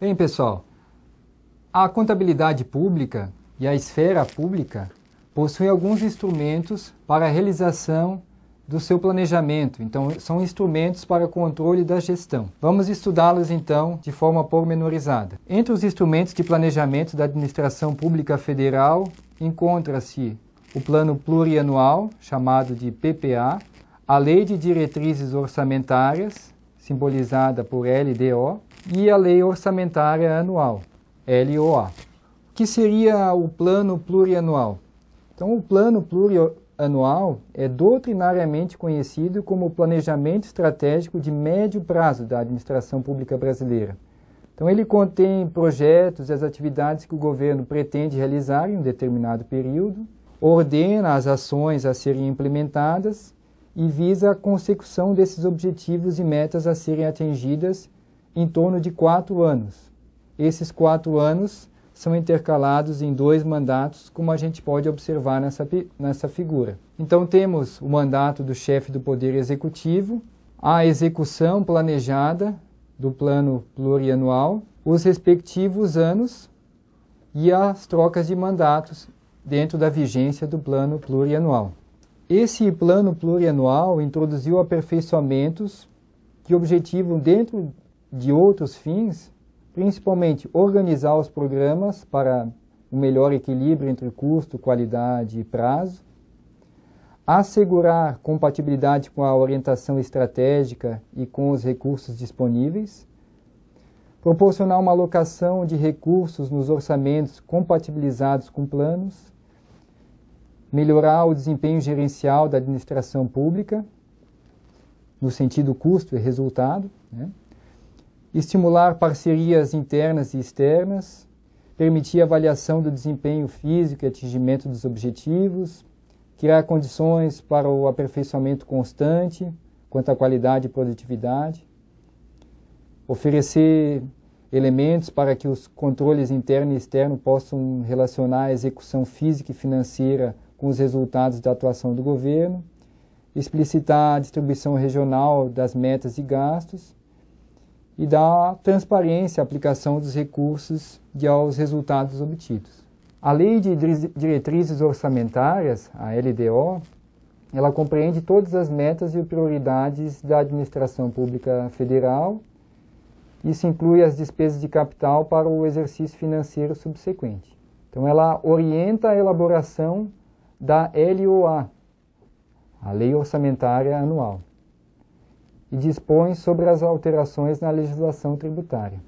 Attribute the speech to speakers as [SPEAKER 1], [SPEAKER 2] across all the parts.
[SPEAKER 1] Bem, pessoal, a contabilidade pública e a esfera pública possuem alguns instrumentos para a realização do seu planejamento. Então, são instrumentos para controle da gestão. Vamos estudá-los, então, de forma pormenorizada. Entre os instrumentos de planejamento da Administração Pública Federal, encontra-se o Plano Plurianual, chamado de PPA, a Lei de Diretrizes Orçamentárias, simbolizada por LDO, e a Lei Orçamentária Anual, LOA. O que seria o Plano Plurianual? Então, o Plano Plurianual é doutrinariamente conhecido como o planejamento estratégico de médio prazo da administração pública brasileira. Então, ele contém projetos e as atividades que o governo pretende realizar em um determinado período, ordena as ações a serem implementadas e visa a consecução desses objetivos e metas a serem atingidas em torno de 4 anos. Esses 4 anos são intercalados em 2 mandatos, como a gente pode observar nessa figura. Então temos o mandato do chefe do Poder Executivo, a execução planejada do Plano Plurianual, os respectivos anos e as trocas de mandatos dentro da vigência do Plano Plurianual. Esse Plano Plurianual introduziu aperfeiçoamentos que objetivam, dentro de outros fins, principalmente organizar os programas para um melhor equilíbrio entre custo, qualidade e prazo, assegurar compatibilidade com a orientação estratégica e com os recursos disponíveis, proporcionar uma alocação de recursos nos orçamentos compatibilizados com planos, melhorar o desempenho gerencial da administração pública, no sentido custo e resultado, estimular parcerias internas e externas, permitir avaliação do desempenho físico e atingimento dos objetivos, criar condições para o aperfeiçoamento constante quanto à qualidade e produtividade, oferecer elementos para que os controles interno e externo possam relacionar a execução física e financeira com os resultados da atuação do governo, explicitar a distribuição regional das metas e gastos e dar transparência à aplicação dos recursos e aos resultados obtidos. A Lei de Diretrizes Orçamentárias, a LDO, ela compreende todas as metas e prioridades da administração pública federal. Isso inclui as despesas de capital para o exercício financeiro subsequente. Então, ela orienta a elaboração da LOA, a Lei Orçamentária Anual, e dispõe sobre as alterações na legislação tributária.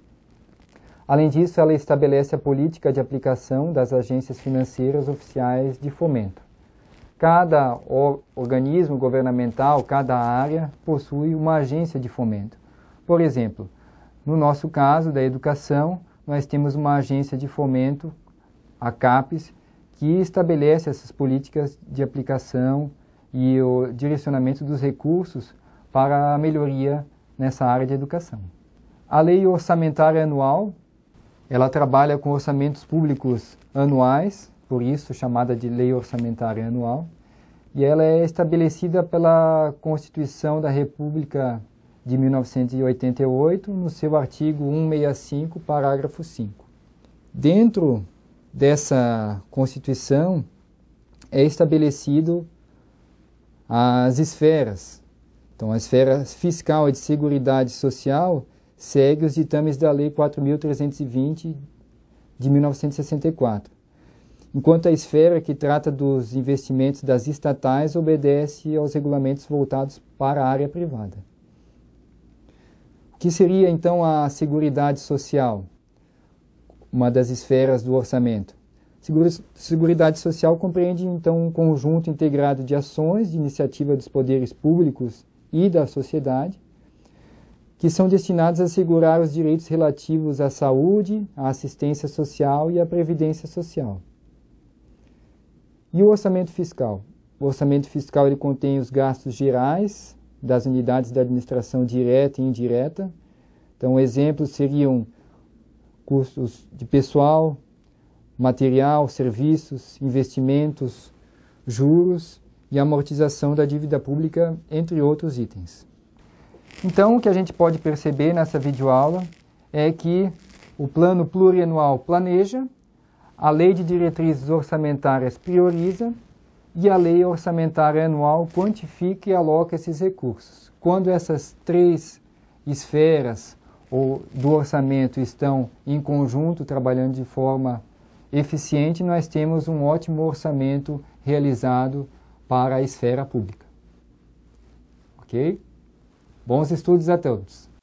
[SPEAKER 1] Além disso, ela estabelece a política de aplicação das agências financeiras oficiais de fomento. Cada organismo governamental, cada área, possui uma agência de fomento. Por exemplo, no nosso caso da educação, nós temos uma agência de fomento, a CAPES, que estabelece essas políticas de aplicação e o direcionamento dos recursos para a melhoria nessa área de educação. A Lei Orçamentária Anual, ela trabalha com orçamentos públicos anuais, por isso chamada de Lei Orçamentária Anual, e ela é estabelecida pela Constituição da República de 1988, no seu artigo 165, parágrafo 5. Dentro dessa Constituição é estabelecido as esferas. Então, a esfera fiscal e de seguridade social segue os ditames da Lei 4.320 de 1964, enquanto a esfera que trata dos investimentos das estatais obedece aos regulamentos voltados para a área privada. O que seria, então, a seguridade social? Uma das esferas do orçamento. Seguridade social compreende, então, um conjunto integrado de ações de iniciativa dos poderes públicos e da sociedade, que são destinados a assegurar os direitos relativos à saúde, à assistência social e à previdência social. E o orçamento fiscal? O orçamento fiscal ele contém os gastos gerais das unidades da administração direta e indireta. Então, exemplos seriam custos de pessoal, material, serviços, investimentos, juros e amortização da dívida pública, entre outros itens. Então, o que a gente pode perceber nessa videoaula é que O plano plurianual planeja, a lei de diretrizes orçamentárias prioriza e a lei orçamentária anual quantifica e aloca esses recursos. Quando essas três esferas do orçamento estão em conjunto, trabalhando de forma eficiente, nós temos um ótimo orçamento realizado para a esfera pública. Ok? Bons estudos a todos!